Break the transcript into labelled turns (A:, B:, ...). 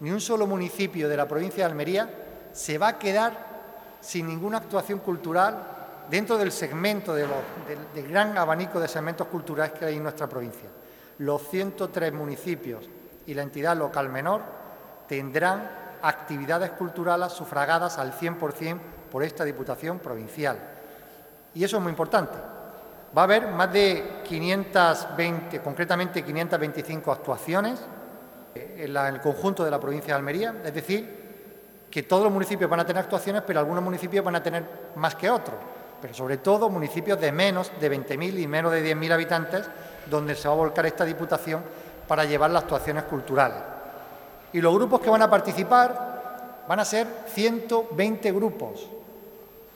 A: ni un solo municipio de la provincia de Almería se va a quedar sin ninguna actuación cultural dentro del segmento, del gran abanico de segmentos culturales que hay en nuestra provincia. Los 103 municipios y la entidad local menor tendrán actividades culturales sufragadas al 100% por esta Diputación provincial. Y eso es muy importante. Va a haber más de 520, concretamente 525 actuaciones en el conjunto de la provincia de Almería, es decir, que todos los municipios van a tener actuaciones, pero algunos municipios van a tener más que otros, pero sobre todo municipios de menos de 20.000 y menos de 10.000 habitantes, donde se va a volcar esta Diputación para llevar las actuaciones culturales. Y los grupos que van a participar van a ser 120 grupos,